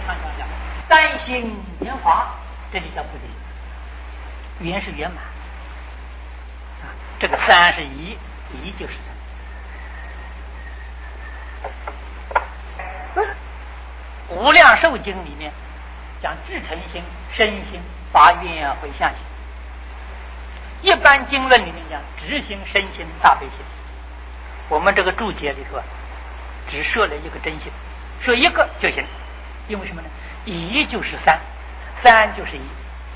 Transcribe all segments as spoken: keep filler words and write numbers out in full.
常常讲三心圆滑，这就叫菩提。圆是圆满啊，这个三是一，一就是三。无量寿经里面讲至诚心、身心、发愿回向心。一般经论里面讲直心、身心、大悲心。我们这个注解里头啊，只设了一个真心，说一个就行。因为什么呢？一就是三，三就是一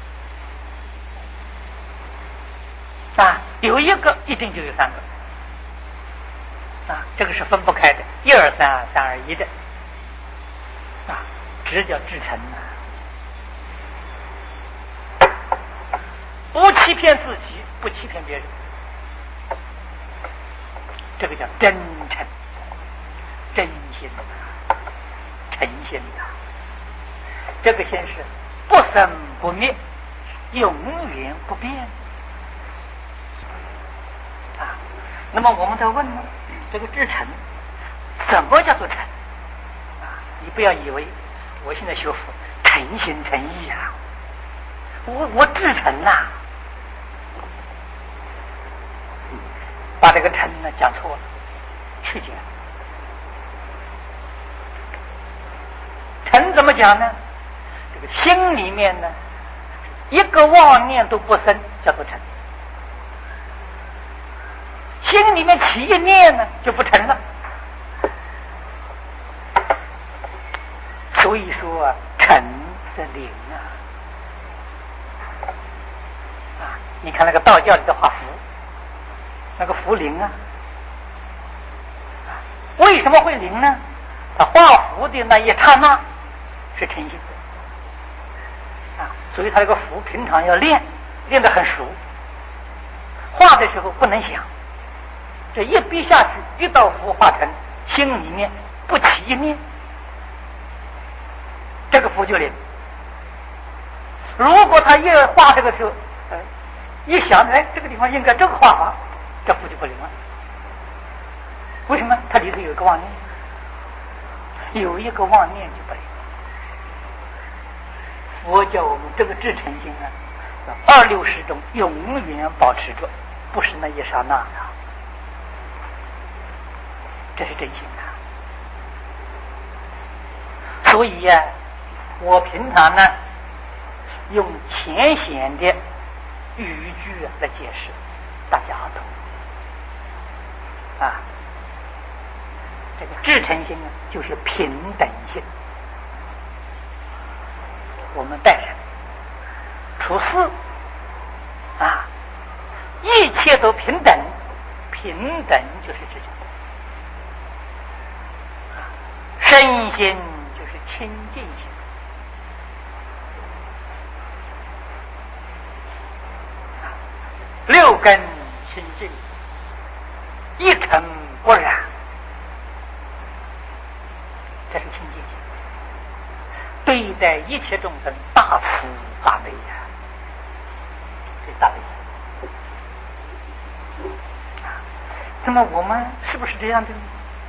啊，有一个一定就有三个啊，这个是分不开的，一二三，三二一的啊，这叫至诚啊，不欺骗自己，不欺骗别人，这个叫真诚、真心啊，诚心啊。这个心是不生不灭，永远不变啊。那么我们在问呢，这个至诚，什么叫做诚啊？你不要以为我现在学佛诚心诚意啊，我我至诚呐、啊，把这个诚呢讲错了，去讲诚怎么讲呢？这个心里面呢，一个妄念都不生，叫做诚。心里面起一念呢，就不成了。所以说啊，诚是灵啊！啊，你看那个道教里的画符，那个符灵啊，为什么会灵呢？他画符的那一刹那是诚心的。啊，所以他这个符平常要练，练得很熟。画的时候不能想，这一笔下去，一道符画成，心里面不起一念，这个符就灵。如果他一画这个时候，呃，一想，哎，这个地方应该这个画法，这符就不灵了。为什么？它里头有一个妄念，有一个妄念就不灵。佛教我们这个至诚心呢，二六十中永远保持着，不是那一刹那的，这是真心的。所以呀、啊，我平常呢用浅显的语句啊来解释，大家懂啊。这个至诚心呢，就是平等心。我们带上处事啊，一切都平等，平等就是至诚。身心就是清净心，六根清净，一尘不染，这是清净心。对待一切众生大慈大悲呀、啊，这大悲心。那么我们是不是这样的？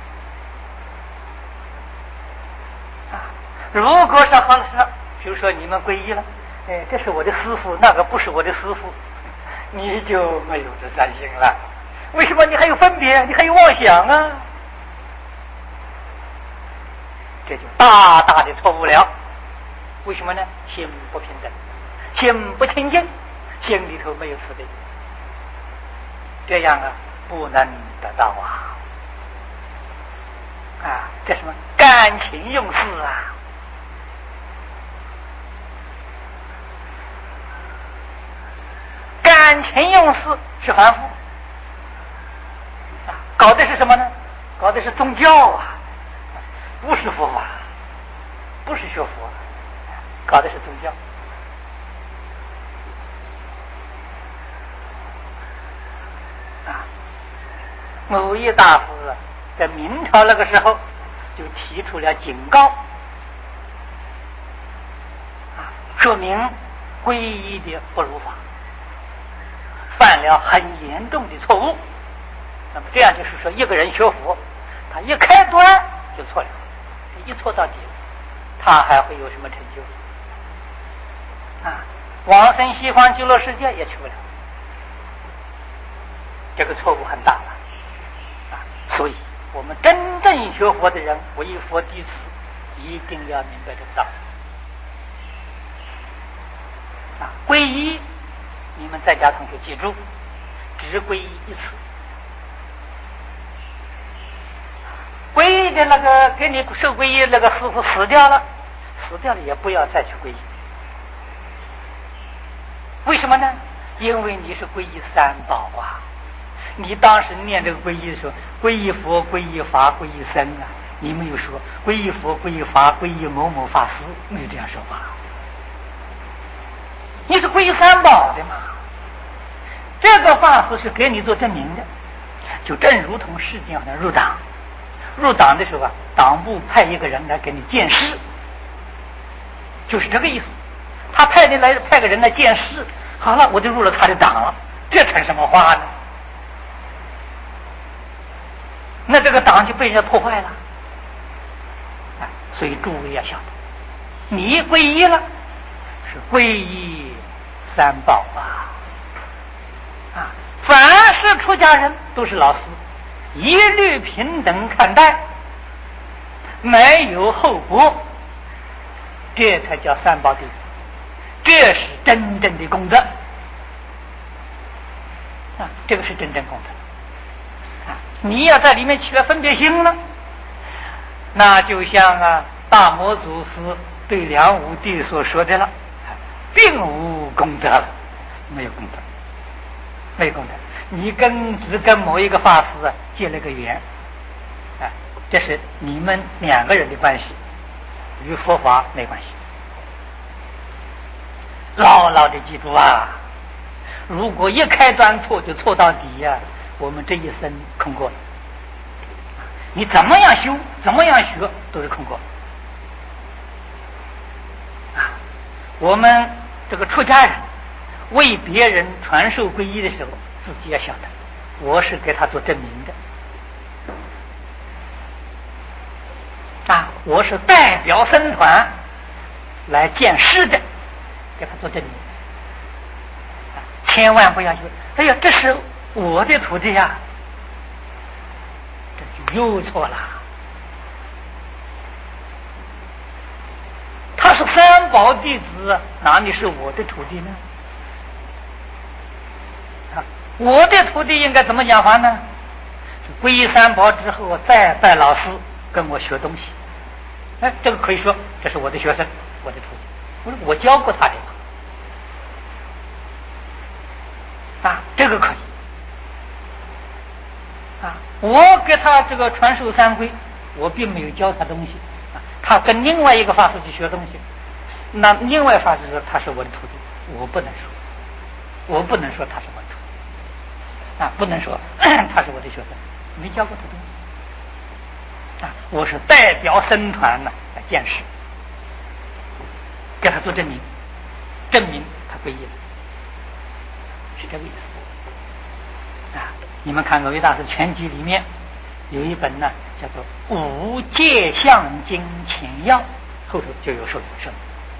啊，如果是好了是，比如说你们皈依了，哎，这是我的师父，那个不是我的师父，你就没有这三心了。为什么？你还有分别，你还有妄想啊，这就大大的错误了。为什么呢？心不平等，心不清净，心里头没有慈悲，这样啊不能得到啊！啊，这什么感情用事啊？感情用事是凡夫啊，搞的是什么呢？搞的是宗教啊，不是佛法，不是学佛，搞的是宗教。啊，某一大师在明朝那个时候就提出了警告，啊，说明皈依的不如法，犯了很严重的错误。那么这样就是说，一个人学佛，他一开端就错了，一错到底了。 他还会有什么成就？啊，往生西方极乐世界也去不了，这个错误很大了啊！所以，我们真正学佛的人，为佛弟子，一定要明白这个道理啊！皈依，你们在家同学记住，只皈依一次。皈依的那个给你受皈依那个师傅死掉了，死掉了也不要再去皈依。为什么呢？因为你是皈依三宝啊！你当时念这个皈依的时候，皈依佛、皈依法、皈依僧啊，你没有说皈依佛、皈依法、皈依某某法师，没有这样说法。你是皈依三宝的嘛？这个法师是给你做证明的，就正如同世界上的入党，入党的时候啊，党部派一个人来给你见识，就是这个意思。他派你来派个人来见识，好了，我就入了他的党了，这成什么话呢？那这个党就被人家破坏了。啊，所以诸位要晓得，你皈依了，是皈依三宝啊！啊，凡是出家人都是老师，一律平等看待，没有后果，这才叫三宝弟子。这是真正的功德啊！这个是真正功德啊！你要在里面起了分别心了，那就像啊大摩祖师对梁武帝所说的了，并无功德了，没有功德，没有功德。你跟只跟某一个法师啊结了个缘啊，这是你们两个人的关系，与佛法没关系。牢牢的记住啊！如果一开端错就错到底呀、啊，我们这一生空过了。你怎么样修，怎么样学，都是空过啊！我们这个出家人为别人传授皈依的时候，自己要晓得，我是给他做证明的啊，我是代表僧团来见识的。给他做证明，千万不要说哎呀，这是我的徒弟呀，这就又错了。他是三宝弟子，哪里是我的徒弟呢？啊，我的徒弟应该怎么讲法呢？皈依三宝之后，再拜老师跟我学东西。哎，这个可以说这是我的学生，我的徒弟。我说我教过他的啊，这个可以啊。我给他这个传授三皈，我并没有教他东西啊。他跟另外一个法师去学东西，那另外法师说他是我的徒弟，我不能说，我不能说他是我的徒弟啊，不能说他是我的学生，没教过他东西啊。我是代表僧团呢来见识。给他做证明，证明他皈依了，是这个意思啊！你们看《维大师全集》里面有一本呢，叫做《无界相经前要》，后头就有说说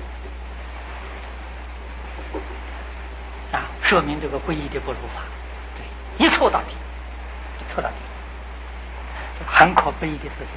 明啊，说明这个皈依的不如法，对，一错到底，一错到底，很可悲的事情。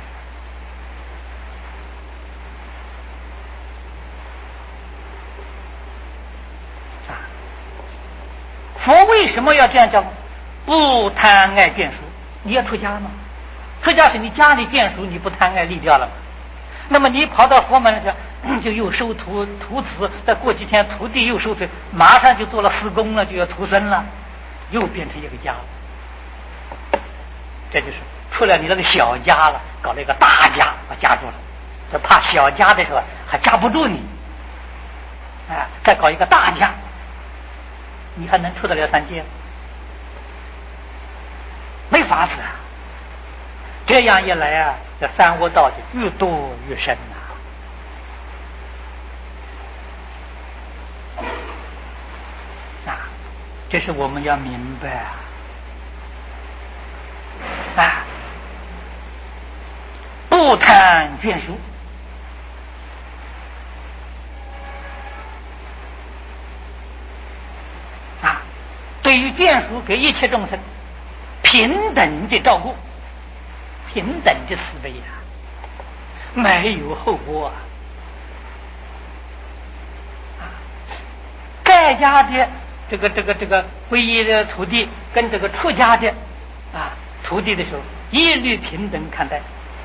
佛为什么要这样讲？不贪爱眷属。你要出家吗？出家是你家里眷属，你不贪爱立掉了吗？那么你跑到佛门来讲，就又收徒徒子，再过几天徒弟又收徒，马上就做了施工了，就要徒孙了，又变成一个家了。这就是出了你那个小家了，搞了一个大家把夹住了，就怕小家的时候还夹不住你，啊，再搞一个大家。你还能出得了三界？没法子啊！这样一来啊，这三恶道就越多越深呐、啊！啊，这是我们要明白啊！啊，不贪眷属给予眷属，给一切众生平等的照顾，平等的慈悲呀、啊，没有后果啊！啊，在家的这个这个这个皈依的徒弟跟这个出家的啊徒弟的时候，一律平等看待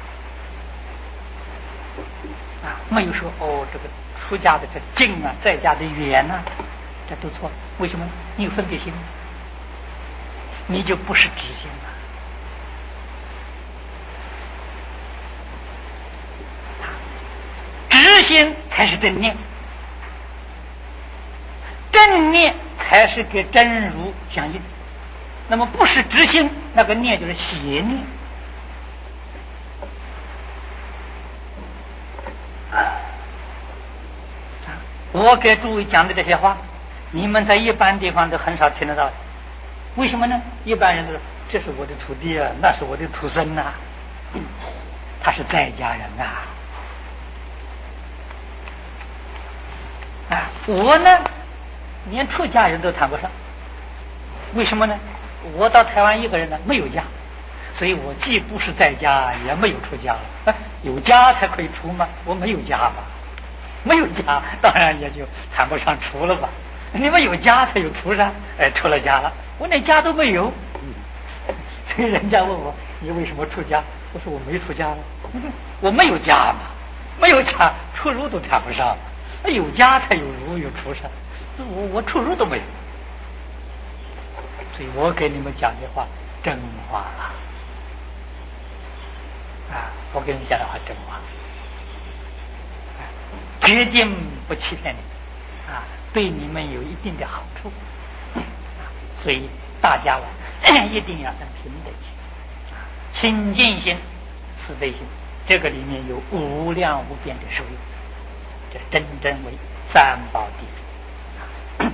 啊，没有说哦这个出家的这敬啊，在家的远啊，这都错。为什么？你有分别心，你就不是知心了。知心才是正念，正念才是跟真如相应。那么不是知心，那个念就是邪念。我给诸位讲的这些话，你们在一般地方都很少听得到。为什么呢？一般人都说这是我的徒弟啊，那是我的徒孙呐、啊，他是在家人啊。啊，我呢，连出家人都谈不上。为什么呢？我到台湾一个人呢，没有家，所以我既不是在家，也没有出家了。啊、有家才可以出吗？我没有家嘛，没有家，当然也就谈不上出了吧。你们有家才有出噻，哎，出了家了，我连家都没有。所以人家问我，你为什么出家？我说我没出家了，我没有家嘛，没有家，出入都谈不上。有家才有入有出噻，我我出入都没有，所以我给你们讲的话真话了啊！我给你们讲的话真话，啊、决定不欺骗你啊，对你们有一定的好处，啊、所以大家了一定要生平等心、啊、清净心、慈悲心，这个里面有无量无边的受用。这真正为三宝弟子。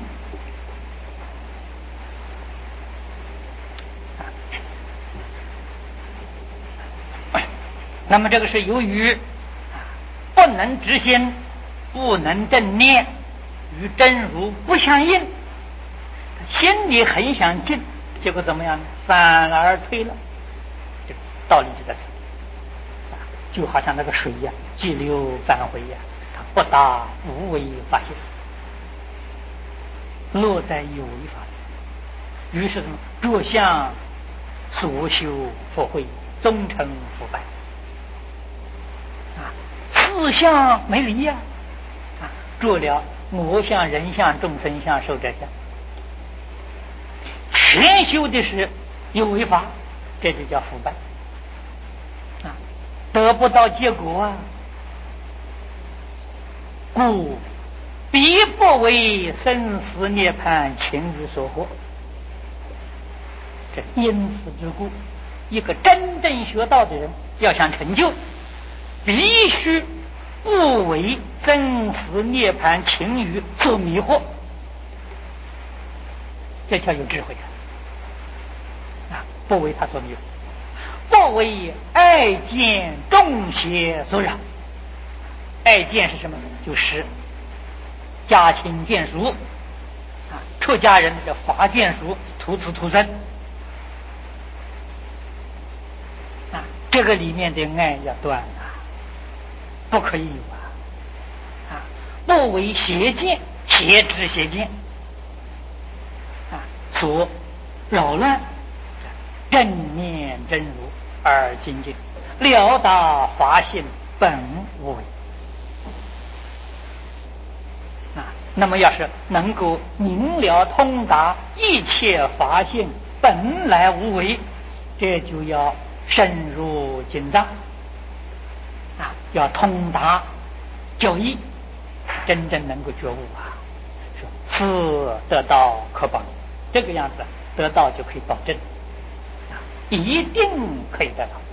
那么这个是由于不能知心，不能正念，与真如不相应，心里很想进，结果怎么样呢？反而退了。这个道理就在此，就好像那个水呀、啊，急流反回呀、啊。不达无为发现，落在有为法里，于是什么着相所修佛慧，终成腐败啊！四相没离呀、啊，啊，着了我相、人相、众生相、寿者相，全修的是有为法，这就叫腐败啊，得不到结果啊。故必不为生死涅槃情欲所惑。这因此之故，一个真正学道的人要想成就，必须不为生死涅槃情欲所迷惑，这叫有智慧啊！不为他所迷惑，不为爱见众邪所扰。爱见是什么？就是家亲眷属啊，出家人的法眷属、徒子徒孙啊，这个里面的爱要断啊，不可以有啊！啊，不为邪见、邪知邪见啊所扰乱，正念真如而精进，了达法性本无为。啊，那么要是能够明了通达一切法性本来无为，这就要深入经藏啊，要通达教义，真正能够觉悟啊，说此得道可保，这个样子得道就可以保证啊，一定可以得到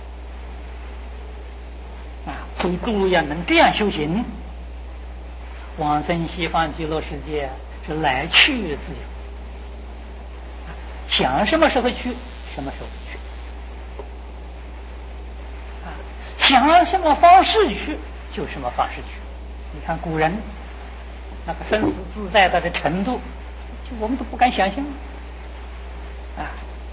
啊，所以诸位要能这样修行，往生西方极乐世界是来去自由，想什么时候去什么时候去啊，想什么方式去就什么方式去。你看古人那个生死自在的程度，就我们都不敢想象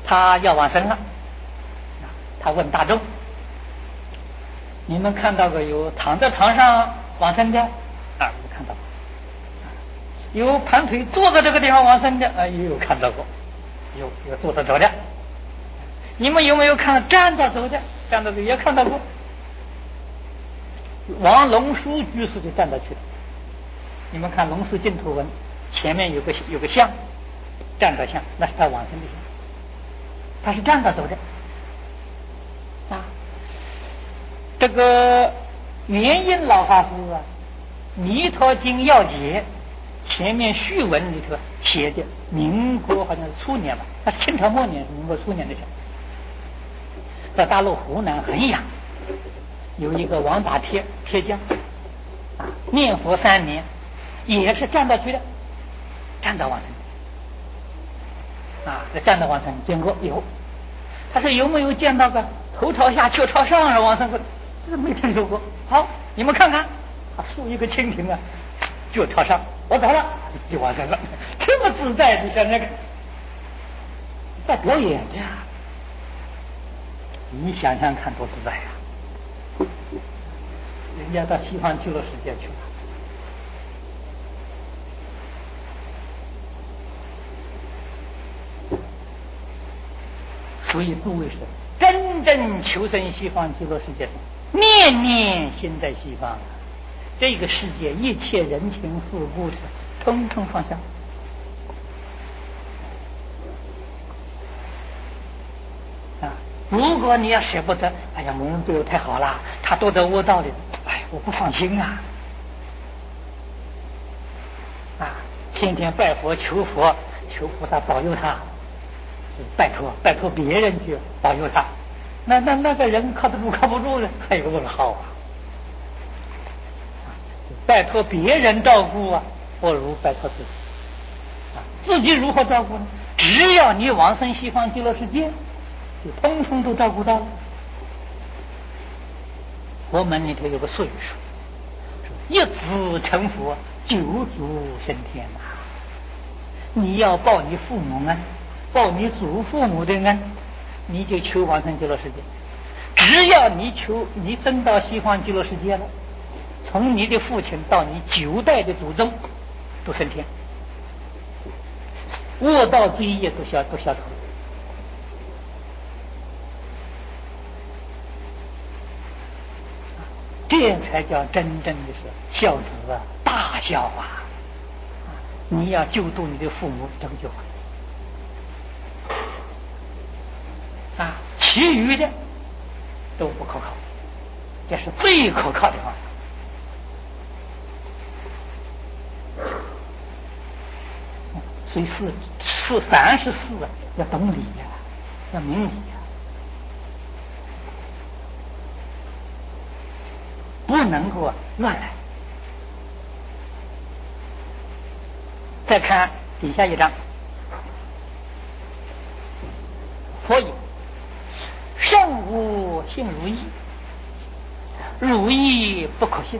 他要往生了，他问大众：你们看到过有躺在床上往生的？啊，有看到过。有盘腿坐在这个地方往生的？啊，也有看到过。有有坐着走的。你们有没有看到站着走的？站着走也看到过。王龙书居士就站着去了。你们看龙树净土文前面有个有个像，站着像，那是他往生的像，他是站着走的啊。这个圆印老法师啊，《弥陀经要解》前面序文里头写的，民国好像是初年吧，他是清朝末年，是民国初年的像，在大陆湖南衡阳有一个王打铁铁匠啊，念佛三年。也是站着去的，站着往生啊！这站着往生见过有，他说有没有见到个头朝下脚朝上而往生的？这没听说过。好，你们看看，啊，竖一个蜻蜓啊，脚朝上，我走了就往生了，这么自在，你想想看，在表演的呀，你想想看多自在呀！人家到西方极乐世界去了。所以诸位是真正求生西方极乐世界，念念心在西方啊！这个世界一切人情世故事，通通放下啊！如果你要舍不得，哎呀，某人对我太好了，他多得我道理，哎，我不放心啊！啊，天天拜佛求佛，求菩萨保佑他。拜托拜托别人去保佑他，那那那个人靠得住靠不住呢？还有个问号啊！拜托别人照顾啊，不如拜托自己啊！自己如何照顾呢？只要你往生西方极乐世界，就通通都照顾到了。佛门里头有个术语说：一子成佛，九族升天呐、啊！你要报你父母恩，报你祖父母的恩，你就求往生极乐世界。只要你求你升到西方极乐世界了，从你的父亲到你九代的祖宗都升天，恶道罪业都消都消除了。这才叫真正的是孝子啊，大孝啊！你要救度你的父母，这个就好啊，其余的都不可靠，这是最可靠的方法。所以是是凡是事啊，要懂理呀、啊，要明理呀、啊，不能够乱来。再看底下一章，佛言：圣无信如意，如意不可信；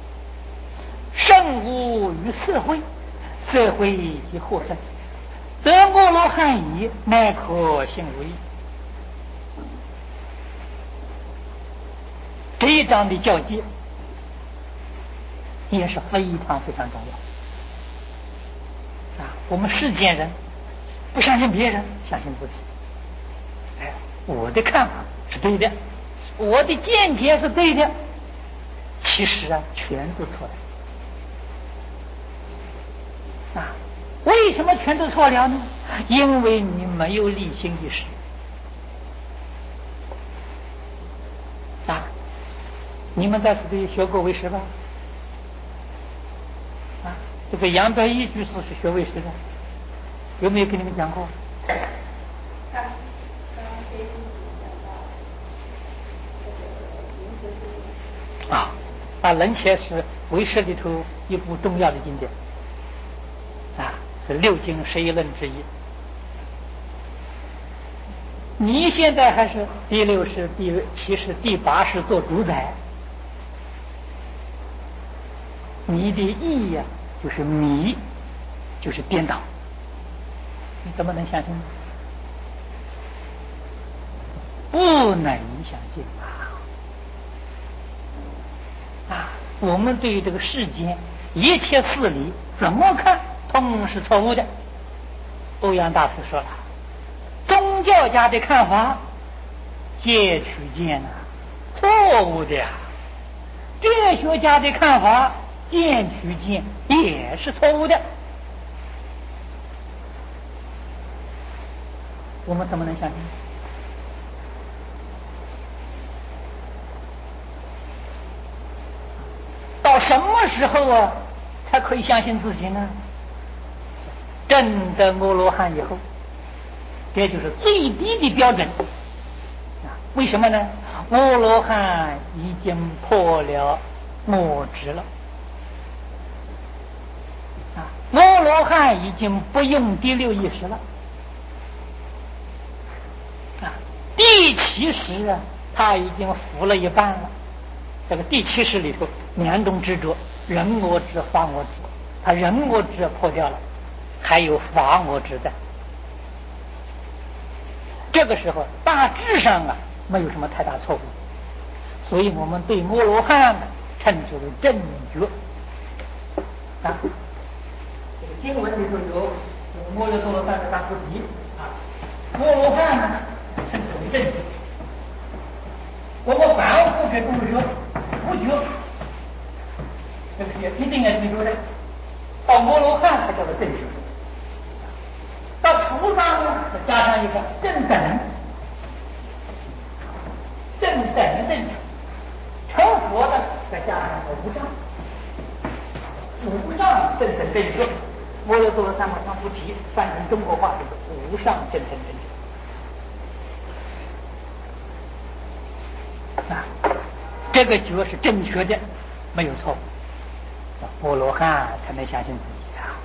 圣无于社会，社会即获胜。得阿罗汉已，乃可信如意。这一章的教诫也是非常非常重要。啊，我们世间人不相信别人，相信自己。哎，我的看法是对的，我的见解是对的，其实啊，全都错了。啊，为什么全都错了呢？因为你没有立心意识。啊，你们在此地学过唯识吧？啊，这个杨白一居士是学唯识的，有没有跟你们讲过？啊，啊，人前是唯识里头一部重要的经典，啊，是六经十一论之一。你现在还是第六识、第七识、第八识做主宰，你的意呀、啊、就是迷，就是颠倒，你怎么能相信呢？ 不能相信啊！啊，我们对于这个世间一切事理怎么看，通是错误的。欧阳大师说了，宗教家的看法皆取见啊，错误的呀；哲学家的看法见取见也是错误的。我们怎么能相信？到什么时候啊，才可以相信自己呢？证得阿罗汉以后，这就是最低的标准啊！为什么呢？阿罗汉已经破了我执了啊！阿罗汉已经不用第六意识了啊！第七识啊，他已经服了一半了。这个第七识里头两种执着，人我执、法我执，他人我执破掉了，还有法我执在。这个时候大致上啊没有什么太大错误，所以我们对阿罗汉称之为正觉啊。这个经文里头有摩诃多罗三藐三菩提啊，阿罗汉呢称之为正觉。我们反复给众生说不觉，这个是一定要记住的。到阿罗汉才叫做正觉，到菩萨呢加上一个正等，正等正觉，成佛的再加上个无上，无上正等正觉。摩诃多罗三藐三菩提翻成中国话就是无上正等正觉啊，这个觉是正确的，没有错误。阿罗汉才能相信自己啊！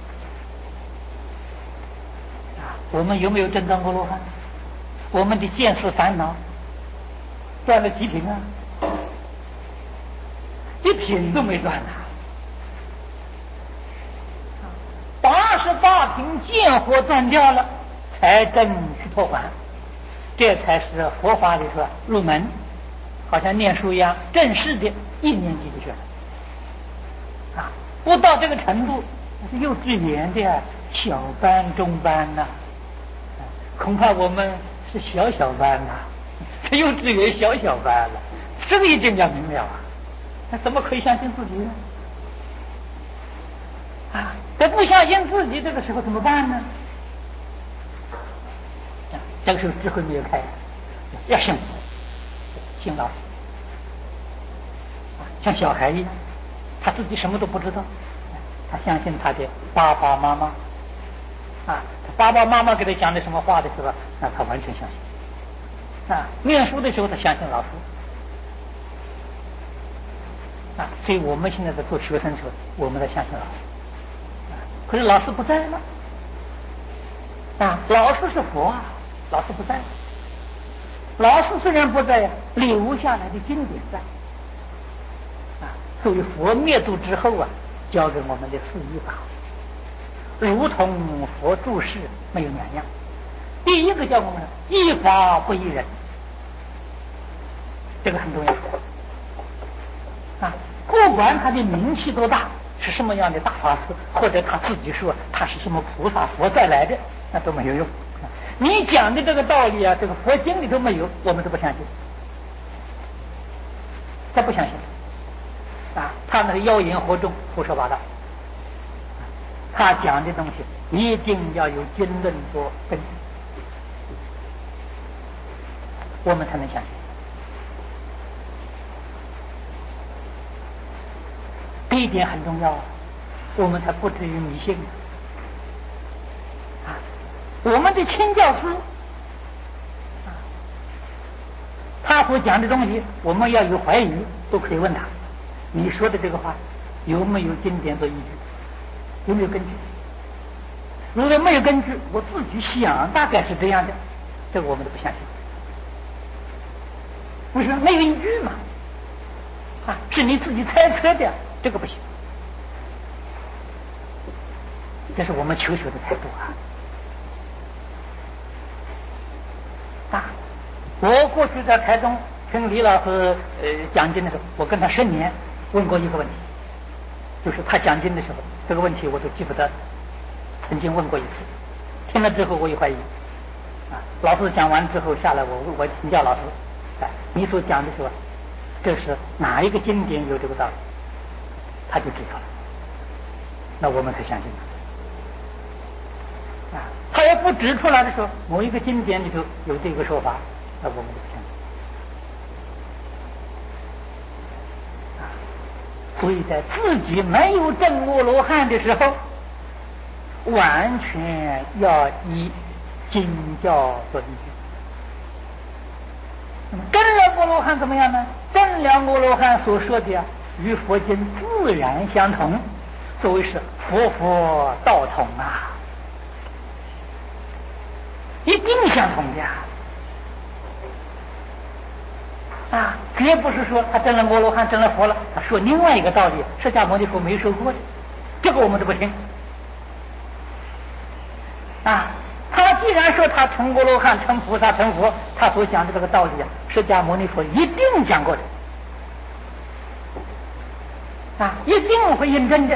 啊，我们有没有证到阿罗汉？我们的见识烦恼断了几品啊？一品都没断呐！八十八品见火断掉了，才证须陀洹，这才是佛法里头入门，好像念书一样，正式的一年级的学生啊，不到这个程度，是幼稚园的小班、中班呐、啊，恐怕我们是小小班呐、啊，是幼稚园小小班了，这个一定要明了啊！那怎么可以相信自己呢？啊，这不相信自己，这个时候怎么办呢？啊，这个时候智慧没有开，要信信老师啊，像小孩一样，他自己什么都不知道，他相信他的爸爸妈妈啊，爸爸妈妈给他讲的什么话的时候，那他完全相信啊。念书的时候，他相信老师啊，所以我们现在在做学生的时候，我们在相信老师。可是老师不在了啊！老师是佛啊，老师不在了。老师虽然不在，留下来的经典在啊。所以佛灭度之后啊，教给我们的四依法，如同佛注释没有两样。第一个教我们依法不依人，这个很重要啊！不管他的名气多大。是什么样的大法师，或者他自己说他是什么菩萨佛再来的，那都没有用。你讲的这个道理啊，这个佛经里都没有，我们都不相信，他不相信啊，他那个妖言惑众，胡说八道。他讲的东西一定要有经论做根据，我们才能相信。这一点很重要，我们才不至于迷信啊！我们的亲教师啊，他所讲的东西，我们要有怀疑，都可以问他：你说的这个话有没有经典做依据？有没有根据？如果没有根据，我自己想大概是这样的，这个我们都不相信。为什么？没有依据嘛！啊，是你自己猜测的。这个不行，这是我们求学的态度啊！啊， 我过去在台中听李老师呃讲经的时候，我跟他十年问过一个问题，就是他讲经的时候，这个问题我都记不得，曾经问过一次，听了之后我也怀疑。啊，老师讲完之后下来，我我请教老师，哎，你所讲的是吧？这是哪一个经典有这个道理？他就指出了，那我们可相信他。啊，他要不指出来的时候，某一个经典里头有这个说法，那我们就不相信。啊，所以在自己没有证阿罗汉的时候，完全要以经教遵据。那么真了阿罗汉怎么样呢？真了阿罗汉所说的啊，与佛经自然相同，所谓是佛佛道同啊，一定相同的呀！啊，绝不是说他真了阿罗汉，真了佛了，他说另外一个道理，释迦牟尼佛没说过的，这个我们都不听。啊，他既然说他成阿罗汉、成菩萨、成佛，他所讲的这个道理啊，释迦牟尼佛一定讲过的，啊，一定会印证的，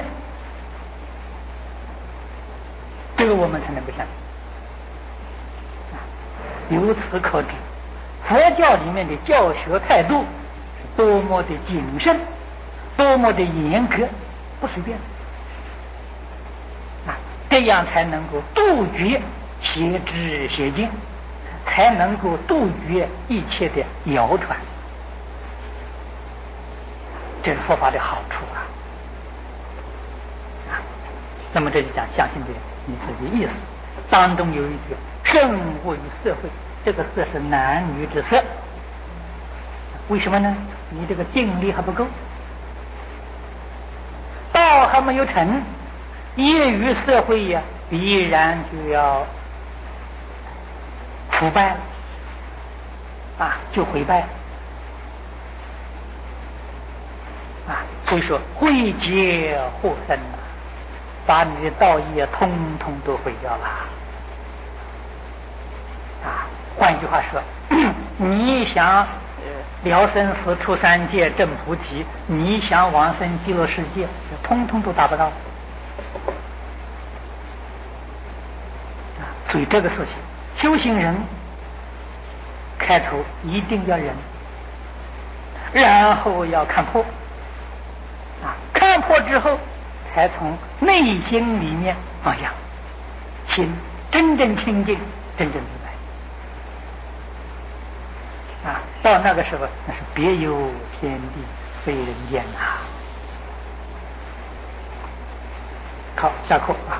这个我们才能不相信。啊，由此可知，佛教里面的教学态度是多么的谨慎，多么的严格，不随便。啊，这样才能够杜绝邪知邪见，才能够杜绝一切的谣传。这是佛法的好处啊！啊，那么这就讲相信的你自己意思。当中有一句“圣物与社会”，这个色是男女之色。为什么呢？你这个定力还不够，道还没有成，业余社会呀，必然就要腐败了啊，就毁败了啊。所以说，毁劫祸身啊，把你的道业通通都毁掉了啊。换句话说，你想呃了生死出三界证菩提，你想往生极乐世界，通通都达不到啊。所以这个事情，修行人开头一定要忍，然后要看破啊，看破之后才从内心里面哎呀，心真正清净，真正自在啊。到那个时候，那是别有天地非人间呐。好，下课啊。